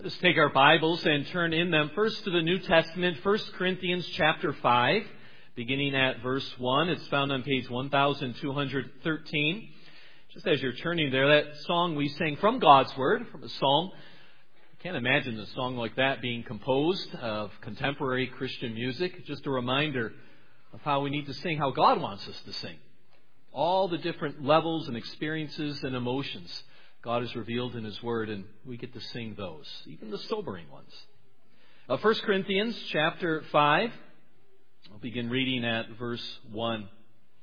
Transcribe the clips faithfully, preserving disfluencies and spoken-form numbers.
Let's take our Bibles and turn in them first to the New Testament, First Corinthians chapter five, beginning at verse one. It's found on page one thousand two hundred thirteen. Just as you're turning there, that song we sang from God's Word, from a psalm. I can't imagine a song like that being composed of contemporary Christian music. Just a reminder of how we need to sing, how God wants us to sing. All the different levels and experiences and emotions God has revealed in His Word, and we get to sing those, even the sobering ones. Uh, First Corinthians chapter five, I'll begin reading at verse one.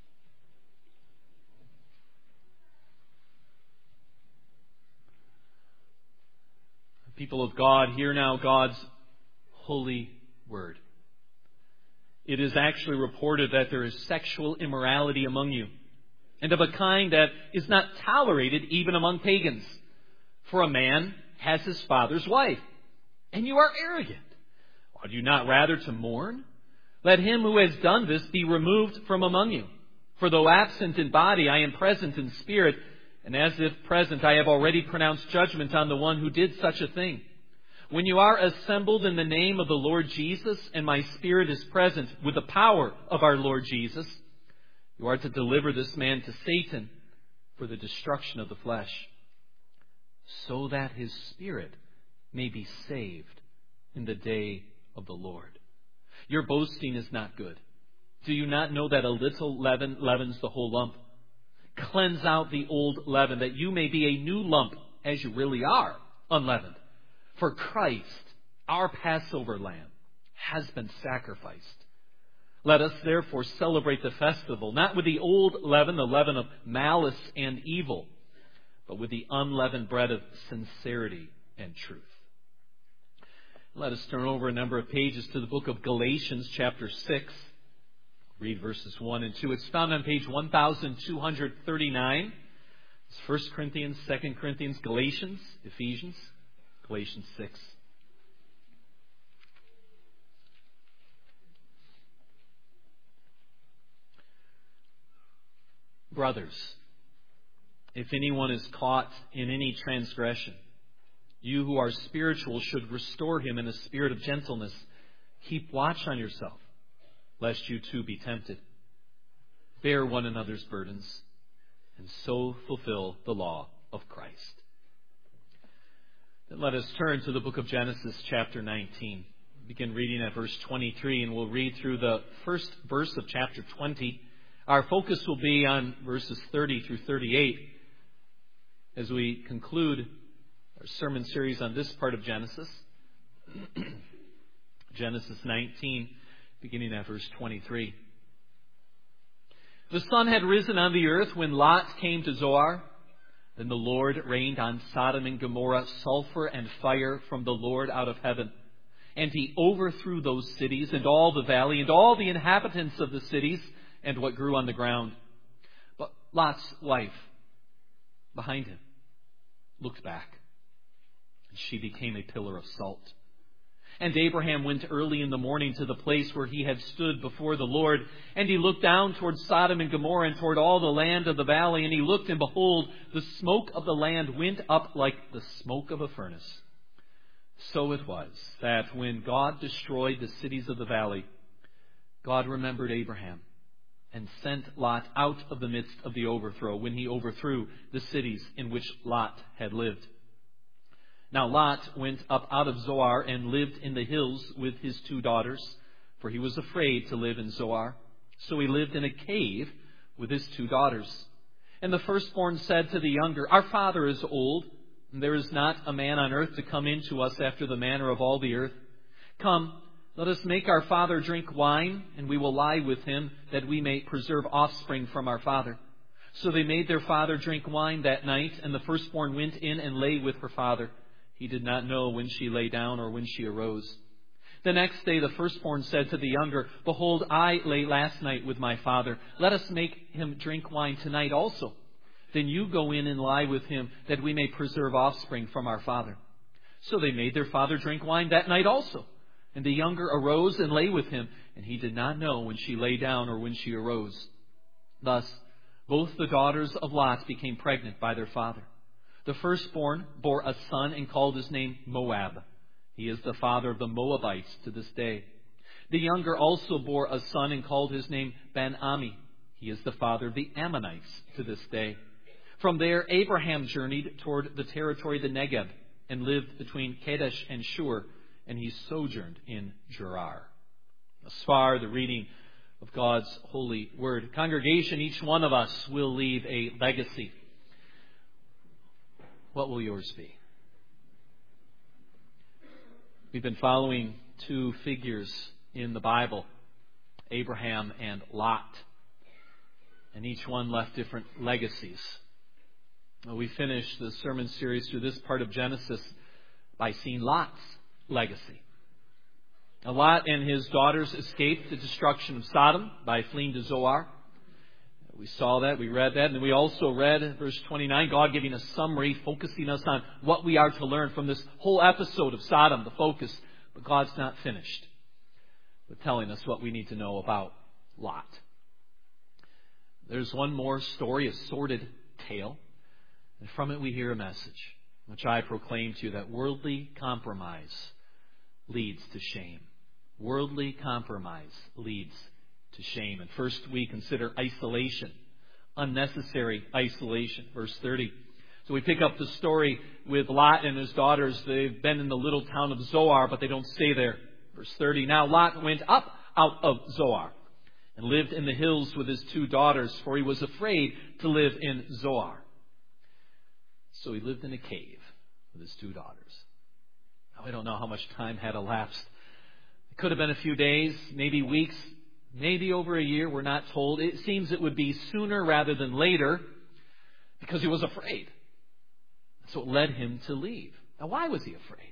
People of God, hear now God's holy word. It is actually reported that there is sexual immorality among you, and of a kind that is not tolerated even among pagans. For a man has his father's wife, and you are arrogant. Ought you not rather to mourn? Let him who has done this be removed from among you. For though absent in body, I am present in spirit, and as if present, I have already pronounced judgment on the one who did such a thing. When you are assembled in the name of the Lord Jesus, and my spirit is present with the power of our Lord Jesus, you are to deliver this man to Satan for the destruction of the flesh, so that his spirit may be saved in the day of the Lord. Your boasting is not good. Do you not know that a little leaven leavens the whole lump? Cleanse out the old leaven, that you may be a new lump, as you really are, unleavened. For Christ, our Passover lamb, has been sacrificed. Let us therefore celebrate the festival, not with the old leaven, the leaven of malice and evil, but with the unleavened bread of sincerity and truth. Let us turn over a number of pages to the book of Galatians, chapter six. Read verses one and two. It's found on page one thousand two hundred thirty-nine. It's First Corinthians, Second Corinthians, Galatians, Ephesians, Galatians six. Brothers, if anyone is caught in any transgression, you who are spiritual should restore him in a spirit of gentleness. Keep watch on yourself, lest you too be tempted. Bear one another's burdens, and so fulfill the law of Christ. Then let us turn to the book of Genesis, chapter nineteen. Begin reading at verse twenty-three, and we'll read through the first verse of chapter twenty. Our focus will be on verses thirty through thirty-eight as we conclude our sermon series on this part of Genesis. Genesis nineteen, beginning at verse twenty-three. The sun had risen on the earth when Lot came to Zoar. Then the Lord rained on Sodom and Gomorrah sulfur and fire from the Lord out of heaven. And he overthrew those cities and all the valley and all the inhabitants of the cities and what grew on the ground. But Lot's wife, behind him, looked back, and she became a pillar of salt. And Abraham went early in the morning to the place where he had stood before the Lord, and he looked down toward Sodom and Gomorrah and toward all the land of the valley, and he looked, and behold, the smoke of the land went up like the smoke of a furnace. So it was that when God destroyed the cities of the valley, God remembered Abraham and sent Lot out of the midst of the overthrow when he overthrew the cities in which Lot had lived. Now Lot went up out of Zoar and lived in the hills with his two daughters, for he was afraid to live in Zoar. So he lived in a cave with his two daughters. And the firstborn said to the younger, Our father is old, and there is not a man on earth to come in to us after the manner of all the earth. Come, let us make our father drink wine, and we will lie with him, that we may preserve offspring from our father. So they made their father drink wine that night, and the firstborn went in and lay with her father. He did not know when she lay down or when she arose. The next day the firstborn said to the younger, Behold, I lay last night with my father. Let us make him drink wine tonight also. Then you go in and lie with him, that we may preserve offspring from our father. So they made their father drink wine that night also. And the younger arose and lay with him, and he did not know when she lay down or when she arose. Thus, both the daughters of Lot became pregnant by their father. The firstborn bore a son and called his name Moab. He is the father of the Moabites to this day. The younger also bore a son and called his name Ben-Ami. He is the father of the Ammonites to this day. From there, Abraham journeyed toward the territory of the Negeb and lived between Kadesh and Shur, and he sojourned in Gerar. Thus far, the reading of God's holy word. Congregation, each one of us will leave a legacy. What will yours be? We've been following two figures in the Bible, Abraham and Lot. And each one left different legacies. We finished the sermon series through this part of Genesis by seeing Lot's legacy. Now, Lot and his daughters escaped the destruction of Sodom by fleeing to Zoar. We saw that, we read that, and we also read verse twenty-nine, God giving a summary, focusing us on what we are to learn from this whole episode of Sodom, the focus. But God's not finished with telling us what we need to know about Lot. There's one more story, a sordid tale, and from it we hear a message, which I proclaim to you, that worldly compromise leads to shame. Worldly compromise leads to shame. And first we consider isolation, unnecessary isolation. Verse thirty. So we pick up the story with Lot and his daughters. They've been in the little town of Zoar, but they don't stay there. Verse thirty. Now Lot went up out of Zoar and lived in the hills with his two daughters, for he was afraid to live in Zoar. So he lived in a cave with his two daughters. Now, we don't know how much time had elapsed. It could have been a few days, maybe weeks, maybe over a year. We're not told. It seems it would be sooner rather than later because he was afraid. So it led him to leave. Now, why was he afraid?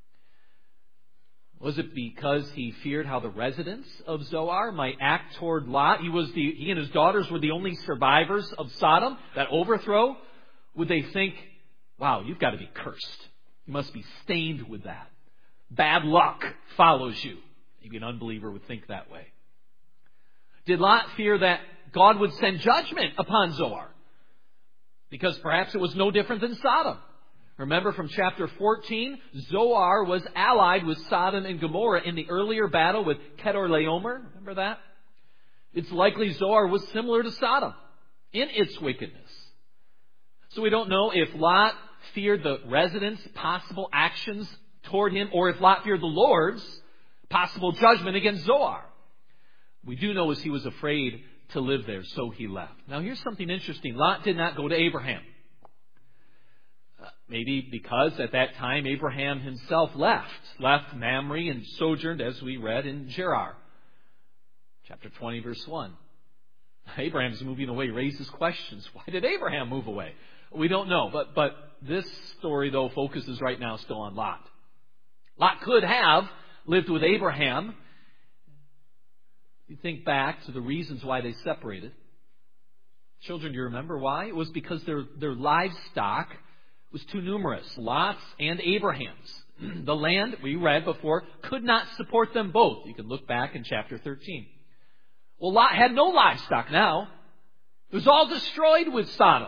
Was it because he feared how the residents of Zoar might act toward Lot? He was the, he and his daughters were the only survivors of Sodom, that overthrow. Would they think, wow, you've got to be cursed. You must be stained with that. Bad luck follows you. Maybe an unbeliever would think that way. Did Lot fear that God would send judgment upon Zoar? Because perhaps it was no different than Sodom. Remember from chapter fourteen, Zoar was allied with Sodom and Gomorrah in the earlier battle with Kedorlaomer. Remember that? It's likely Zoar was similar to Sodom in its wickedness. So we don't know if Lot feared the residents' possible actions toward him, or if Lot feared the Lord's possible judgment against Zoar. We do know is he was afraid to live there, so he left. Now here's something interesting. Lot did not go to Abraham. Uh, maybe because at that time Abraham himself left, left Mamre and sojourned, as we read, in Gerar. Chapter twenty, verse one. Abraham's moving away raises questions. Why did Abraham move away? We don't know. But, but this story, though, focuses right now still on Lot. Lot could have lived with Abraham. You think back to the reasons why they separated. Children, do you remember why? It was because their, their livestock was too numerous. Lot's and Abraham's. The land, we read before, could not support them both. You can look back in chapter thirteen. Well, Lot had no livestock now. It was all destroyed with Sodom.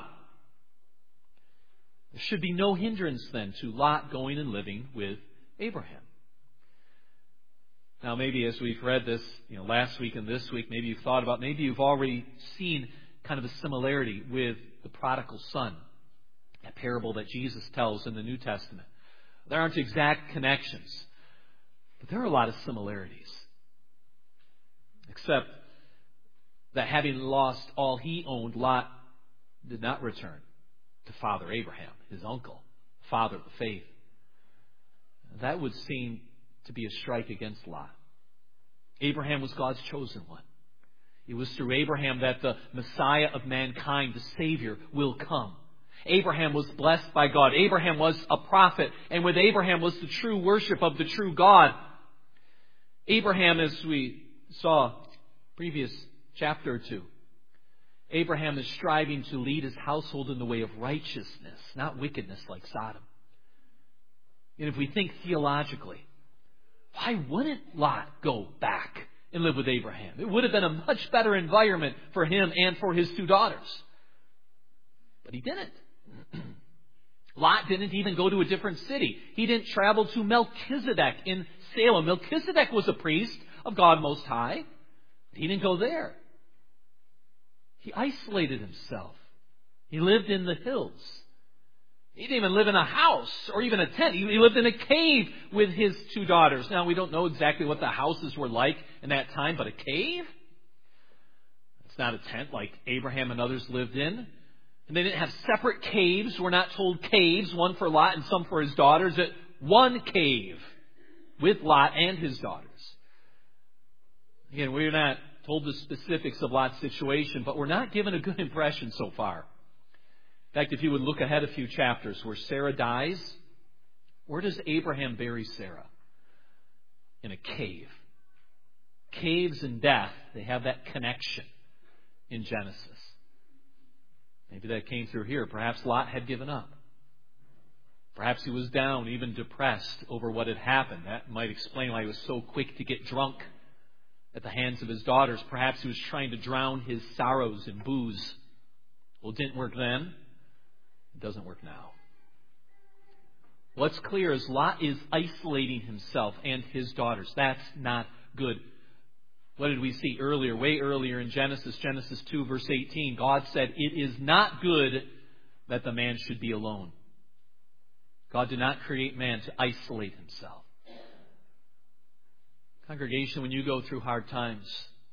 There should be no hindrance then to Lot going and living with Abraham. Now, maybe as we've read this, you know, last week and this week, maybe you've thought about, maybe you've already seen kind of a similarity with the prodigal son, that parable that Jesus tells in the New Testament. There aren't exact connections, but there are a lot of similarities. Except that having lost all he owned, Lot did not return to Father Abraham, his uncle, father of the faith. That would seem to be a strike against Lot. Abraham was God's chosen one. It was through Abraham that the Messiah of mankind, the Savior, will come. Abraham was blessed by God. Abraham was a prophet, and with Abraham was the true worship of the true God. Abraham, as we saw previous chapter or two, Abraham is striving to lead his household in the way of righteousness, not wickedness like Sodom. And if we think theologically, why wouldn't Lot go back and live with Abraham? It would have been a much better environment for him and for his two daughters. But he didn't. Lot didn't even go to a different city. He didn't travel to Melchizedek in Salem. Melchizedek was a priest of God Most High. He didn't go there. He isolated himself. He lived in the hills. He didn't even live in a house or even a tent. He lived in a cave with his two daughters. Now, we don't know exactly what the houses were like in that time, but a cave? It's not a tent like Abraham and others lived in. And they didn't have separate caves. We're not told caves, one for Lot and some for his daughters. It one cave with Lot and his daughters. Again, we're not told the specifics of Lot's situation, but we're not given a good impression so far. In fact, if you would look ahead a few chapters where Sarah dies, where does Abraham bury Sarah? In a cave. Caves and death, they have that connection in Genesis. Maybe that came through here. Perhaps Lot had given up. Perhaps he was down, even depressed over what had happened. That might explain why he was so quick to get drunk at the hands of his daughters. Perhaps he was trying to drown his sorrows in booze. Well, it didn't work then. It doesn't work now. What's clear is Lot is isolating himself and his daughters. That's not good. What did we see earlier? Way earlier in Genesis, Genesis two, verse eighteen. God said, "It is not good that the man should be alone." God did not create man to isolate himself. Congregation, when you go through hard times,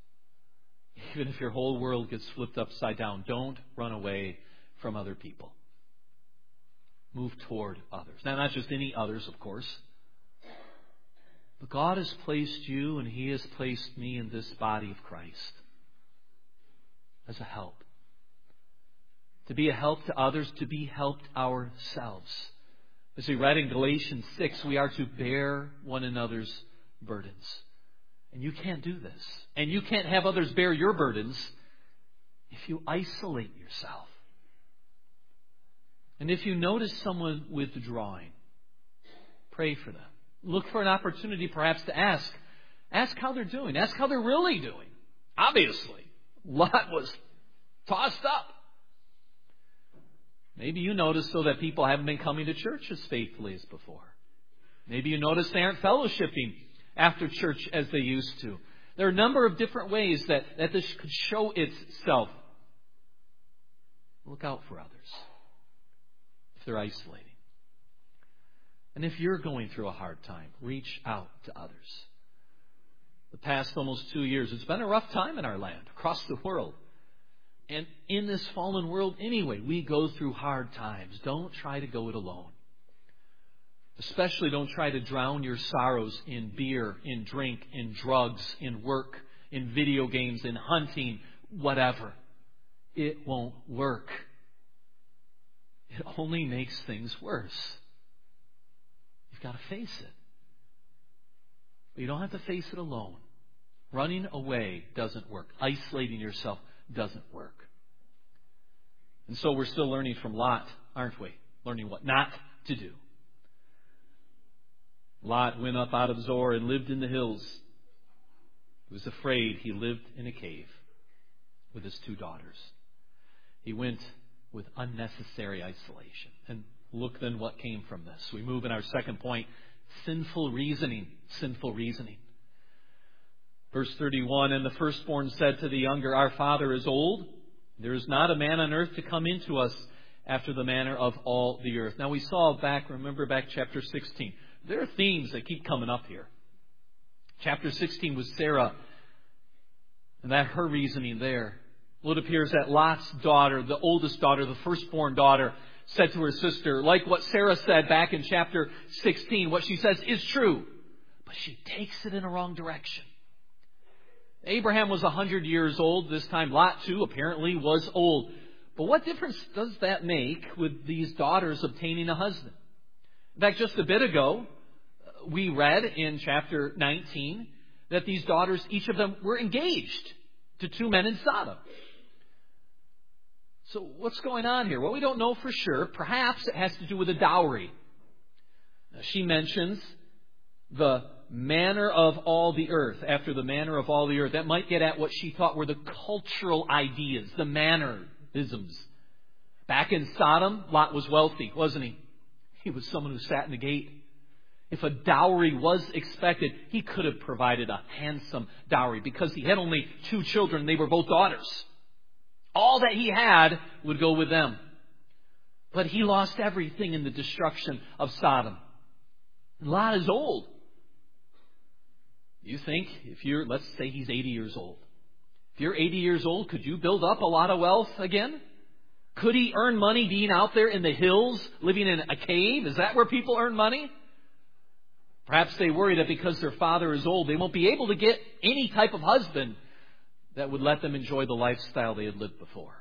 even if your whole world gets flipped upside down, don't run away from other people. Move toward others. Now, not just any others, of course. But God has placed you and He has placed me in this body of Christ as a help. To be a help to others, to be helped ourselves. As we read in Galatians six, we are to bear one another's burdens. And you can't do this. And you can't have others bear your burdens if you isolate yourself. And if you notice someone withdrawing, pray for them. Look for an opportunity perhaps to ask. Ask how they're doing. Ask how they're really doing. Obviously, Lot was tossed up. Maybe you notice, though, that people haven't been coming to church as faithfully as before. Maybe you notice they aren't fellowshipping after church as they used to. There are a number of different ways that, that this could show itself. Look out for others if they're isolating. And if you're going through a hard time, reach out to others. The past almost two years, it's been a rough time in our land, across the world. And in this fallen world anyway, we go through hard times. Don't try to go it alone. Especially don't try to drown your sorrows in beer, in drink, in drugs, in work, in video games, in hunting, whatever. It won't work. It only makes things worse. You've got to face it. But you don't have to face it alone. Running away doesn't work. Isolating yourself doesn't work. And so we're still learning from Lot, aren't we? Learning what not to do. Lot went up out of Zoar and lived in the hills. He was afraid. He lived in a cave with his two daughters. He went with unnecessary isolation. And look then what came from this. We move in our second point, sinful reasoning. Sinful reasoning. Verse thirty-one, and the firstborn said to the younger, our father is old. There is not a man on earth to come into us after the manner of all the earth. Now we saw back, remember back chapter sixteen. There are themes that keep coming up here. Chapter sixteen was Sarah, and that her reasoning there. Well, it appears that Lot's daughter, the oldest daughter, the firstborn daughter, said to her sister, like what Sarah said back in chapter sixteen, what she says is true, but she takes it in a wrong direction. Abraham was one hundred years old. This time Lot, too, apparently was old. But what difference does that make with these daughters obtaining a husband? In fact, just a bit ago, we read in chapter nineteen that these daughters, each of them, were engaged to two men in Sodom. So what's going on here? Well, we don't know for sure. Perhaps it has to do with a dowry. Now, she mentions the manner of all the earth, after the manner of all the earth. That might get at what she thought were the cultural ideas, the mannerisms. Back in Sodom, Lot was wealthy, wasn't he? He was someone who sat in the gate. If a dowry was expected, he could have provided a handsome dowry because he had only two children. They were both daughters. All that he had would go with them. But he lost everything in the destruction of Sodom. And Lot is old. You think if you're, let's say he's eighty years old. If you're eighty years old, could you build up a lot of wealth again? Could he earn money being out there in the hills, living in a cave? Is that where people earn money? Perhaps they worry that because their father is old, they won't be able to get any type of husband that would let them enjoy the lifestyle they had lived before.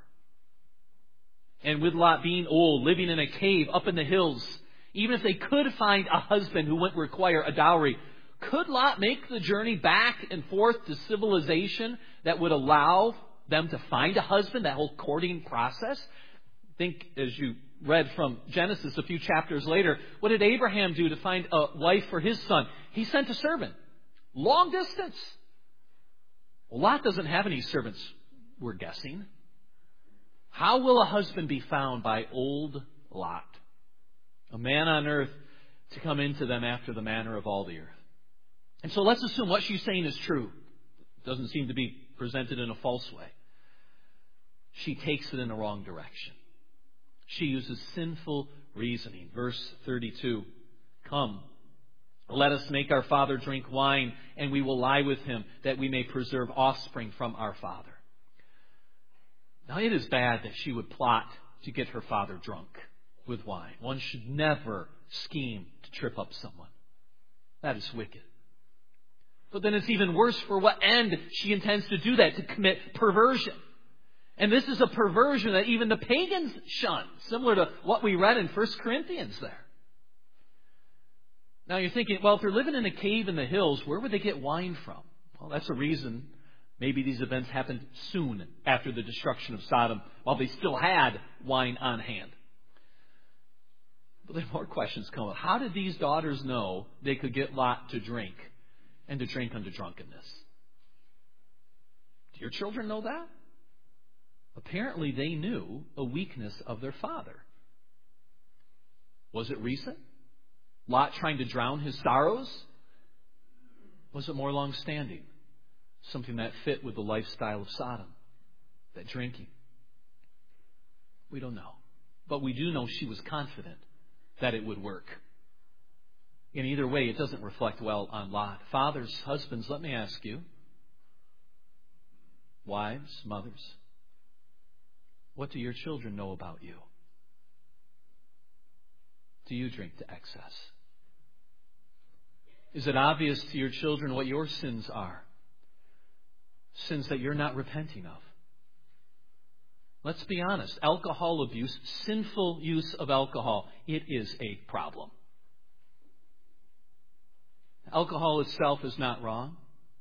And with Lot being old, living in a cave up in the hills, even if they could find a husband who wouldn't require a dowry, could Lot make the journey back and forth to civilization that would allow them to find a husband, that whole courting process? Think, as you read from Genesis a few chapters later, what did Abraham do to find a wife for his son? He sent a servant. Long distance. Well, Lot doesn't have any servants, we're guessing. How will a husband be found by old Lot, a man on earth, to come into them after the manner of all the earth? And so let's assume what she's saying is true. It doesn't seem to be presented in a false way. She takes it in the wrong direction. She uses sinful reasoning. Verse thirty-two. Come, let us make our father drink wine, and we will lie with him, that we may preserve offspring from our father. Now, it is bad that she would plot to get her father drunk with wine. One should never scheme to trip up someone. That is wicked. But then it's even worse for what end she intends to do that, to commit perversion. And this is a perversion that even the pagans shun, similar to what we read in First Corinthians there. Now you're thinking, well, if they're living in a cave in the hills, where would they get wine from? Well, that's a reason. Maybe these events happened soon after the destruction of Sodom, while they still had wine on hand. But then more questions come up. How did these daughters know they could get Lot to drink, and to drink unto drunkenness? Do your children know that? Apparently they knew a weakness of their father. Was it recent? Lot trying to drown his sorrows? Was it more long-standing? Something that fit with the lifestyle of Sodom, that drinking? We don't know. But we do know she was confident that it would work. In either way, it doesn't reflect well on Lot. Fathers, husbands, let me ask you, wives, mothers, what do your children know about you? Do you drink to excess? Is it obvious to your children what your sins are? Sins that you're not repenting of. Let's be honest. Alcohol abuse, sinful use of alcohol, it is a problem. Alcohol itself is not wrong.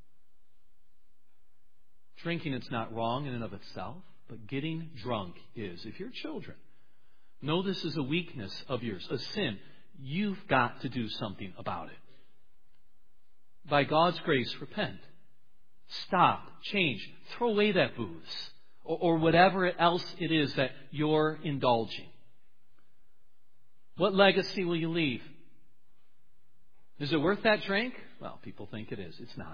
Drinking, it's not wrong in and of itself. But getting drunk is. If your children know this is a weakness of yours, a sin, you've got to do something about it. By God's grace, repent. Stop, change, throw away that booze, or, or whatever else it is that you're indulging. What legacy will you leave? Is it worth that drink? Well, people think it is. It's not.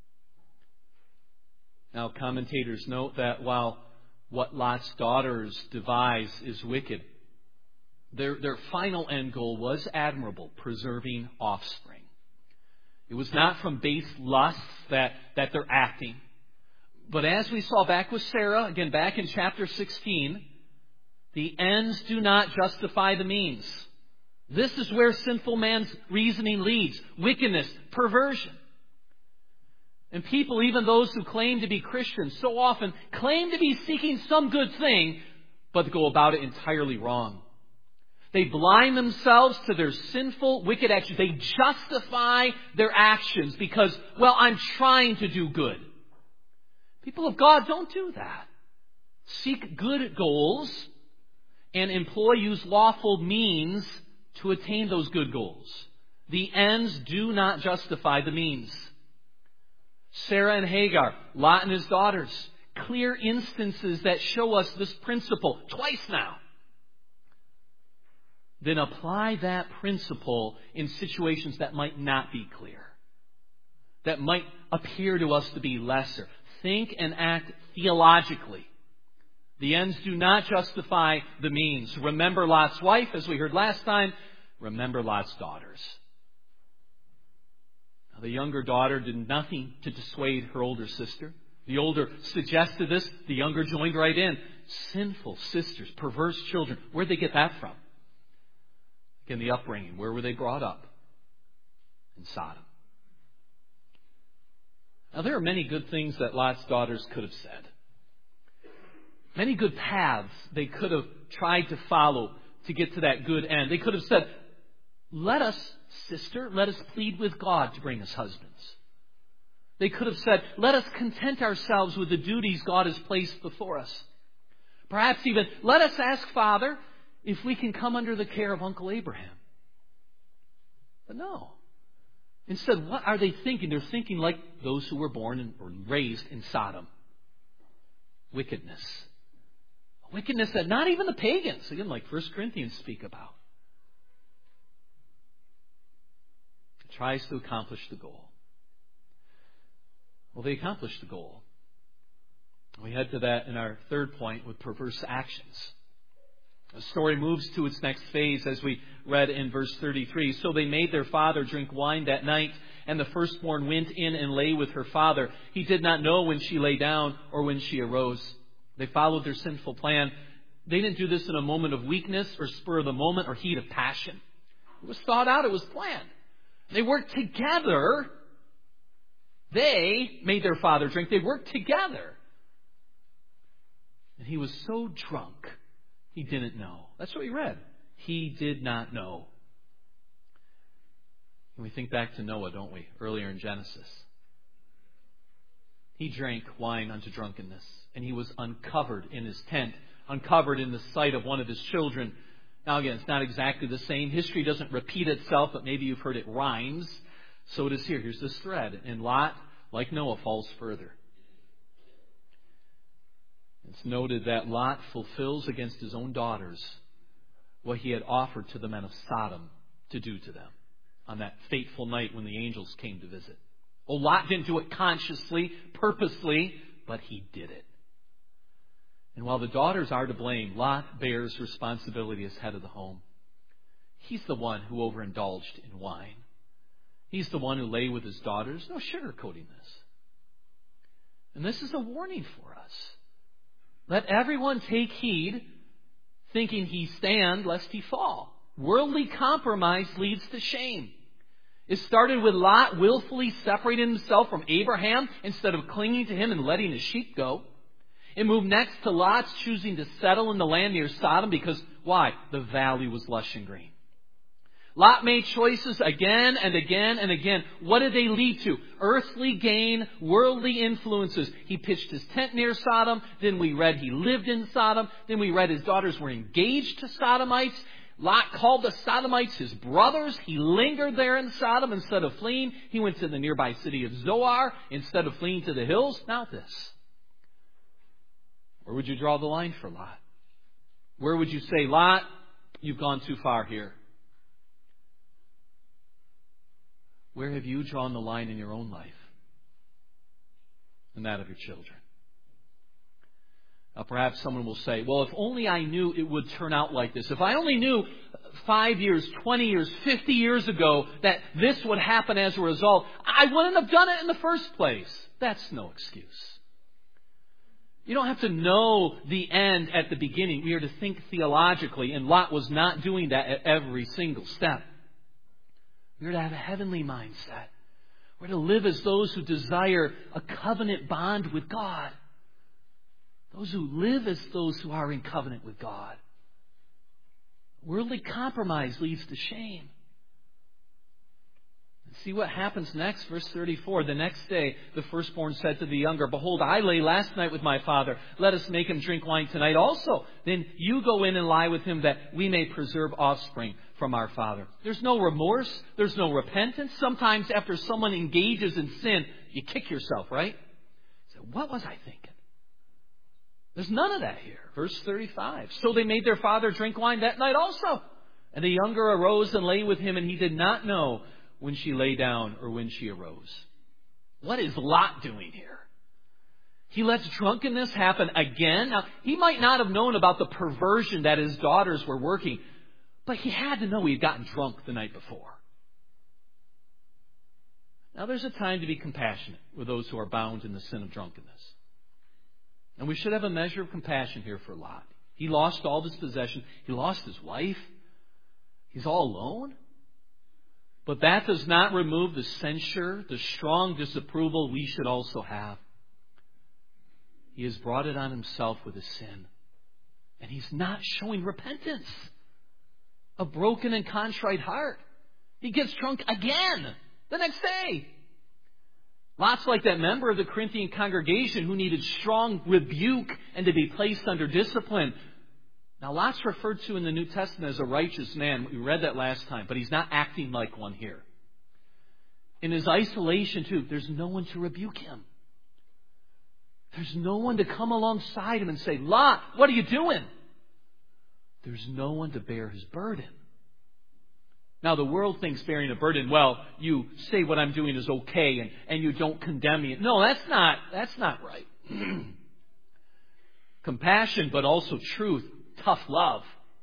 Now, commentators note that while what Lot's daughters devise is wicked, their, their final end goal was admirable, preserving offspring. It was not from base lusts that, that they're acting. But as we saw back with Sarah, again back in chapter sixteen, the ends do not justify the means. This is where sinful man's reasoning leads. Wickedness, perversion. And people, even those who claim to be Christians, so often claim to be seeking some good thing, but go about it entirely wrong. They blind themselves to their sinful, wicked actions. They justify their actions because, well, I'm trying to do good. People of God, don't do that. Seek good goals and employ, use lawful means to attain those good goals. The ends do not justify the means. Sarah and Hagar, Lot and his daughters, clear instances that show us this principle twice now. then apply that principle in situations that might not be clear, that might appear to us to be lesser. Think and act theologically. The ends do not justify the means. Remember Lot's wife, as we heard last time. Remember Lot's daughters. Now, the younger daughter did nothing to dissuade her older sister. The older suggested this. The younger joined right in. Sinful sisters, perverse children. Where'd they get that from? In the upbringing. Where were they brought up? In Sodom. Now, there are many good things that Lot's daughters could have said. Many good paths they could have tried to follow to get to that good end. They could have said, let us, sister, let us plead with God to bring us husbands. They could have said, let us content ourselves with the duties God has placed before us. Perhaps even, let us ask Father if we can come under the care of Uncle Abraham. But no. Instead, what are they thinking? They're thinking like those who were born and or raised in Sodom. Wickedness. Wickedness that not even the pagans, again, like First Corinthians speak about. It tries to accomplish the goal. Well, they accomplished the goal. We head to that in our third point with perverse actions. The story moves to its next phase as we read in verse thirty-three. So they made their father drink wine that night, and the firstborn went in and lay with her father. He did not know when she lay down or when she arose. They followed their sinful plan. They didn't do this in a moment of weakness or spur of the moment or heat of passion. It was thought out. It was planned. They worked together. They made their father drink. They worked together. And he was so drunk, he didn't know. That's what we read. He did not know. And we think back to Noah, don't we? Earlier in Genesis. He drank wine unto drunkenness, and he was uncovered in his tent, uncovered in the sight of one of his children. Now again, it's not exactly the same. History doesn't repeat itself, but maybe you've heard it rhymes. So it is here. Here's this thread. And Lot, like Noah, falls further. It's noted that Lot fulfills against his own daughters what he had offered to the men of Sodom to do to them on that fateful night when the angels came to visit. Oh, Lot didn't do it consciously, purposely, but he did it. And while the daughters are to blame, Lot bears responsibility as head of the home. He's the one who overindulged in wine. He's the one who lay with his daughters. No sugarcoating this. And this is a warning for us. Let everyone take heed, thinking he stand lest he fall. Worldly compromise leads to shame. It started with Lot willfully separating himself from Abraham instead of clinging to him and letting his sheep go. It moved next to Lot's choosing to settle in the land near Sodom because, why? The valley was lush and green. Lot made choices again and again and again. What did they lead to? Earthly gain, worldly influences. He pitched his tent near Sodom. Then we read he lived in Sodom. Then we read his daughters were engaged to Sodomites. Lot called the Sodomites his brothers. He lingered there in Sodom instead of fleeing. He went to the nearby city of Zoar instead of fleeing to the hills. Now this. Where would you draw the line for Lot? Where would you say, Lot, you've gone too far here? Where have you drawn the line in your own life and that of your children? Now, perhaps someone will say, well, if only I knew it would turn out like this. If I only knew five years, twenty years, fifty years ago that this would happen as a result, I wouldn't have done it in the first place. That's no excuse. You don't have to know the end at the beginning. We are to think theologically, and Lot was not doing that at every single step. We're to have a heavenly mindset. We're to live as those who desire a covenant bond with God. Those who live as those who are in covenant with God. Worldly compromise leads to shame. See what happens next, verse thirty-four. The next day, the firstborn said to the younger, behold, I lay last night with my father. Let us make him drink wine tonight also. Then you go in and lie with him that we may preserve offspring from our father. There's no remorse. There's no repentance. Sometimes after someone engages in sin, you kick yourself, right? So what was I thinking? There's none of that here. Verse thirty-five. So they made their father drink wine that night also. And the younger arose and lay with him, and he did not know when she lay down or when she arose. What is Lot doing here? He lets drunkenness happen again. Now, he might not have known about the perversion that his daughters were working, but he had to know he had gotten drunk the night before. Now, there's a time to be compassionate with those who are bound in the sin of drunkenness. And we should have a measure of compassion here for Lot. He lost all of his possessions. He lost his wife. He's all alone. But that does not remove the censure, the strong disapproval we should also have. He has brought it on himself with his sin. And he's not showing repentance. A broken and contrite heart. He gets drunk again the next day. Lot's like that member of the Corinthian congregation who needed strong rebuke and to be placed under discipline. Now, Lot's referred to in the New Testament as a righteous man. We read that last time, but he's not acting like one here. In his isolation, too, there's no one to rebuke him. There's no one to come alongside him and say, Lot, what are you doing? There's no one to bear his burden. Now, the world thinks bearing a burden, well, you say what I'm doing is okay and, and you don't condemn me. No, that's not, that's not right. Compassion, but also truth, tough love.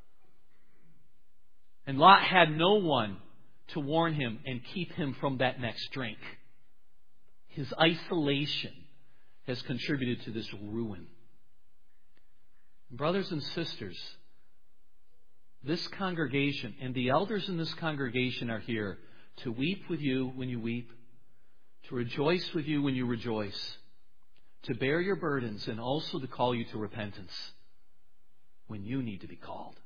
And Lot had no one to warn him and keep him from that next drink. His isolation has contributed to this ruin. Brothers and sisters, this congregation and the elders in this congregation are here to weep with you when you weep, to rejoice with you when you rejoice, to bear your burdens, and also to call you to repentance when you need to be called.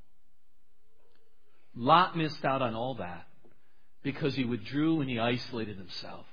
Lot missed out on all that because he withdrew and he isolated himself.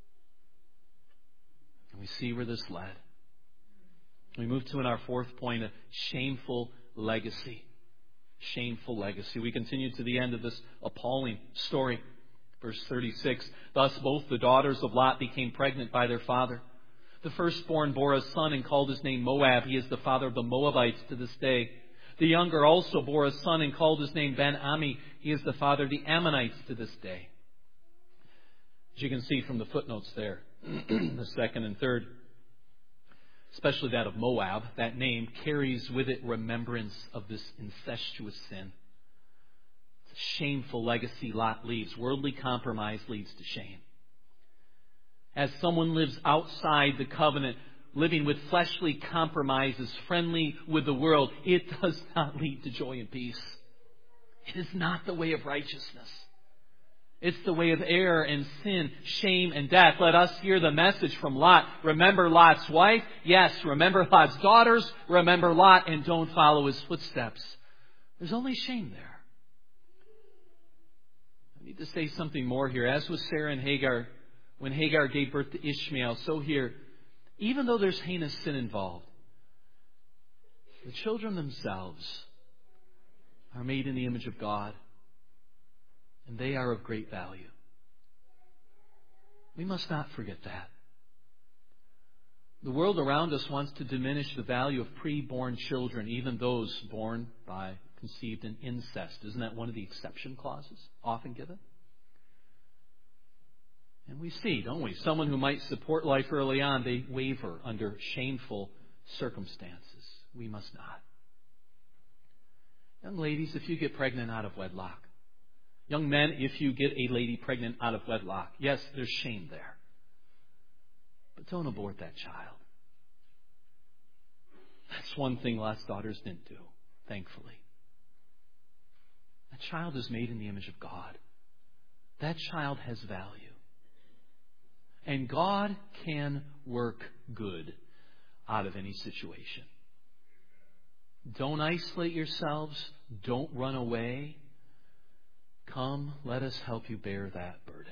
And we see where this led. We move to in our fourth point, a shameful legacy. Shameful legacy. We continue to the end of this appalling story. Verse thirty-six, thus both the daughters of Lot became pregnant by their father. The firstborn bore a son and called his name Moab. He is the father of the Moabites to this day. The younger also bore a son and called his name Ben-Ami. He is the father of the Ammonites to this day. As you can see from the footnotes there, the second and third, especially that of Moab, that name carries with it remembrance of this incestuous sin. It's a shameful legacy Lot leaves. Worldly compromise leads to shame. As someone lives outside the covenant, living with fleshly compromises, friendly with the world, it does not lead to joy and peace. It is not the way of righteousness. It's the way of error and sin, shame and death. Let us hear the message from Lot. Remember Lot's wife? Yes. Remember Lot's daughters? Remember Lot and don't follow his footsteps. There's only shame there. I need to say something more here. As with Sarah and Hagar, when Hagar gave birth to Ishmael, so here, even though there's heinous sin involved, the children themselves are made in the image of God. And they are of great value. We must not forget that. The world around us wants to diminish the value of pre-born children, even those born by, conceived in incest. Isn't that one of the exception clauses often given? And we see, don't we? Someone who might support life early on, they waver under shameful circumstances. We must not. Young ladies, if you get pregnant out of wedlock, young men, if you get a lady pregnant out of wedlock, yes, there's shame there. But don't abort that child. That's one thing Lot's daughters didn't do, thankfully. That child is made in the image of God. That child has value. And God can work good out of any situation. Don't isolate yourselves. Don't run away. Come, let us help you bear that burden.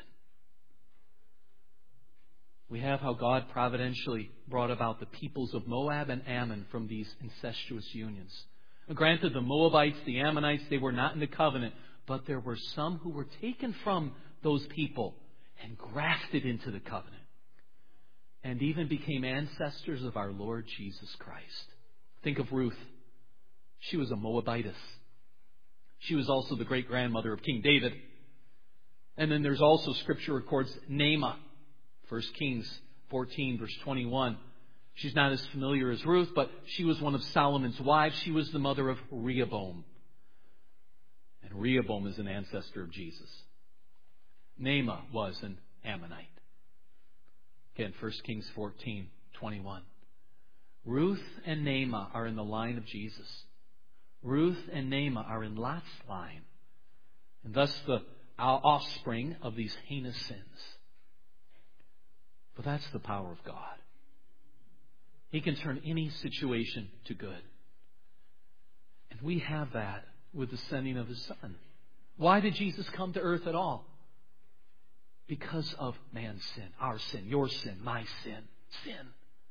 We have how God providentially brought about the peoples of Moab and Ammon from these incestuous unions. Granted, the Moabites, the Ammonites, they were not in the covenant, but there were some who were taken from those people and grafted into the covenant, and even became ancestors of our Lord Jesus Christ. Think of Ruth. She was a Moabitess. She was also the great-grandmother of King David. And then there's also, Scripture records, Naamah, First Kings fourteen, verse twenty-one. She's not as familiar as Ruth, but she was one of Solomon's wives. She was the mother of Rehoboam. And Rehoboam is an ancestor of Jesus. Naamah was an Ammonite. Again, First Kings fourteen, twenty-one. Ruth and Naamah are in the line of Jesus. Ruth and Naamah are in Lot's line. And thus the offspring of these heinous sins. But that's the power of God. He can turn any situation to good. And we have that with the sending of His Son. Why did Jesus come to earth at all? Because of man's sin, our sin, your sin, my sin, sin.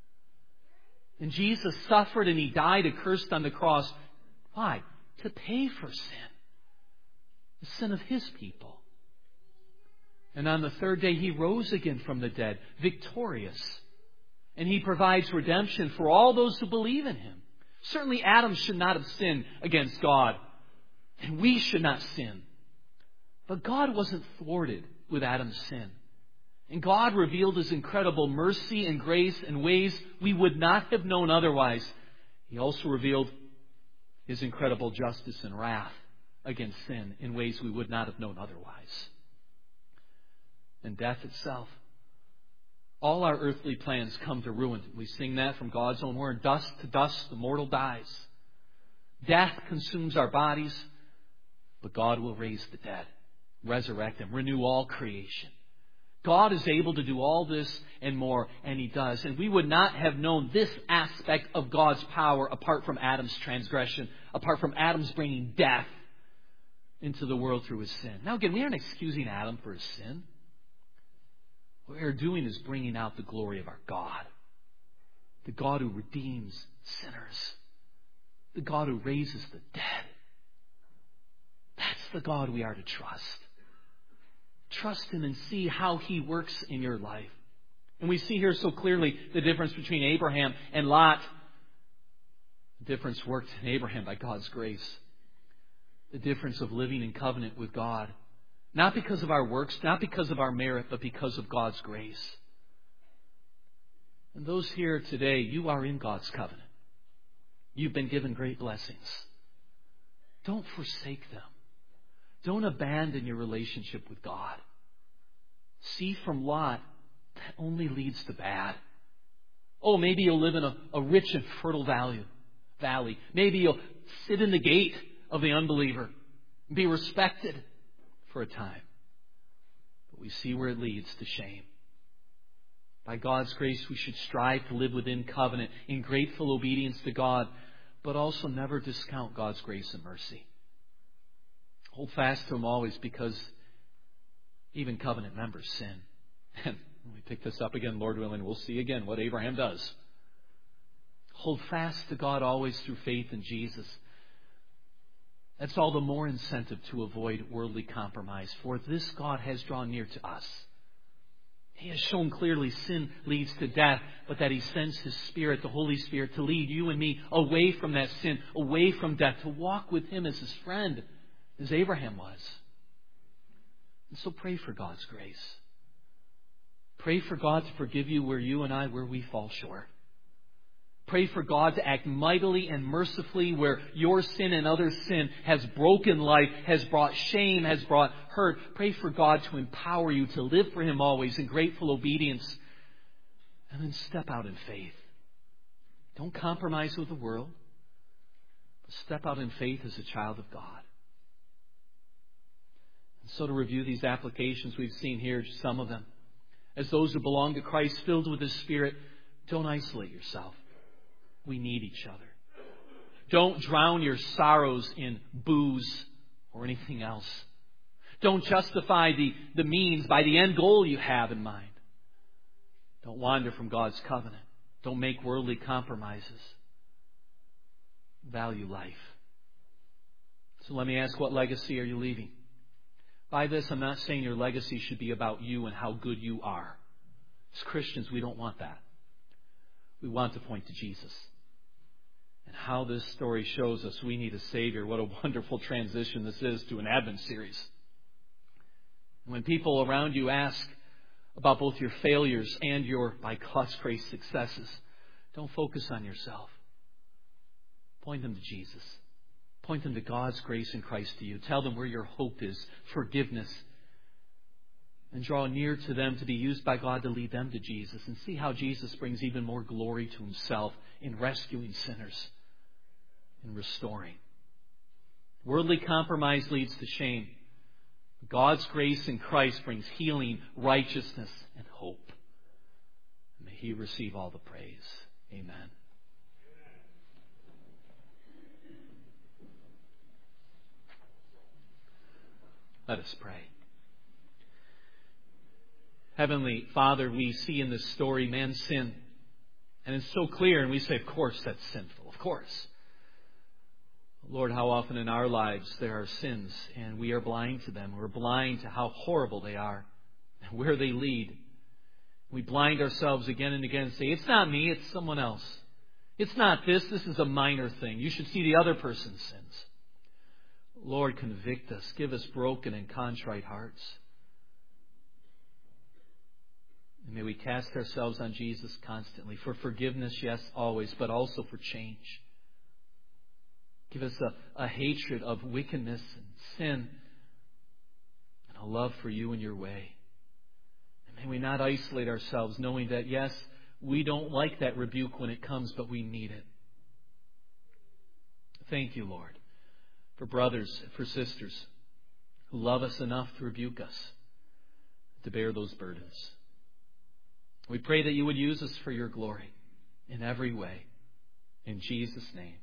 And Jesus suffered and He died accursed on the cross. Why? To pay for sin. The sin of His people. And on the third day He rose again from the dead, victorious. And He provides redemption for all those who believe in Him. Certainly Adam should not have sinned against God. And we should not sin. But God wasn't thwarted with Adam's sin. And God revealed His incredible mercy and grace in ways we would not have known otherwise. He also revealed His incredible justice and wrath against sin in ways we would not have known otherwise. And death itself. All our earthly plans come to ruin. We sing that from God's own word. Dust to dust, the mortal dies. Death consumes our bodies, but God will raise the dead, resurrect them, renew all creation. God is able to do all this and more, and He does. And we would not have known this aspect of God's power apart from Adam's transgression, apart from Adam's bringing death into the world through his sin. Now again, we aren't excusing Adam for his sin. What we are doing is bringing out the glory of our God. The God who redeems sinners. The God who raises the dead. That's the God we are to trust. Trust Him and see how He works in your life. And we see here so clearly the difference between Abraham and Lot. The difference worked in Abraham by God's grace. The difference of living in covenant with God. Not because of our works, not because of our merit, but because of God's grace. And those here today, you are in God's covenant. You've been given great blessings. Don't forsake them. Don't abandon your relationship with God. See from Lot, that only leads to bad. Oh, maybe you'll live in a, a rich and fertile valley. valley. Maybe you'll sit in the gate of the unbeliever and be respected for a time. But we see where it leads to shame. By God's grace, we should strive to live within covenant in grateful obedience to God, but also never discount God's grace and mercy. Hold fast to Him always, because even covenant members sin. And when we pick this up again, Lord willing, we'll see again what Abraham does. Hold fast to God always through faith in Jesus. That's all the more incentive to avoid worldly compromise. For this God has drawn near to us. He has shown clearly sin leads to death, but that He sends His Spirit, the Holy Spirit, to lead you and me away from that sin, away from death, to walk with Him as His friend, as Abraham was. And so pray for God's grace. Pray for God to forgive you where you and I, where we fall short. Pray for God to act mightily and mercifully where your sin and others' sin has broken life, has brought shame, has brought hurt. Pray for God to empower you to live for Him always in grateful obedience. And then step out in faith. Don't compromise with the world, but step out in faith as a child of God. And so to review these applications we've seen here, just some of them. As those who belong to Christ, filled with His Spirit, don't isolate yourself. We need each other. Don't drown your sorrows in booze or anything else. Don't justify the, the means by the end goal you have in mind. Don't wander from God's covenant. Don't make worldly compromises. Value life. So let me ask, what legacy are you leaving? By this, I'm not saying your legacy should be about you and how good you are. As Christians, we don't want that. We want to point to Jesus and how this story shows us we need a Savior. What a wonderful transition this is to an Advent series. When people around you ask about both your failures and your, by God's grace, successes, don't focus on yourself. Point them to Jesus. Point them to God's grace in Christ to you. Tell them where your hope is, forgiveness. And draw near to them to be used by God to lead them to Jesus. And see how Jesus brings even more glory to Himself in rescuing sinners, in restoring. Worldly compromise leads to shame. God's grace in Christ brings healing, righteousness, and hope. May He receive all the praise. Amen. Let us pray. Heavenly Father, we see in this story man's sin. And it's so clear, and we say, of course, that's sinful. Of course. Lord, how often in our lives there are sins, and we are blind to them. We're blind to how horrible they are and where they lead. We blind ourselves again and again and say, it's not me, it's someone else. It's not this, this is a minor thing. You should see the other person's sins. Lord, convict us. Give us broken and contrite hearts. And may we cast ourselves on Jesus constantly for forgiveness, yes, always, but also for change. Give us a, a hatred of wickedness and sin and a love for you and your way. And may we not isolate ourselves knowing that, yes, we don't like that rebuke when it comes, but we need it. Thank you, Lord, for brothers, for sisters who love us enough to rebuke us, to bear those burdens. We pray that you would use us for your glory in every way. In Jesus' name.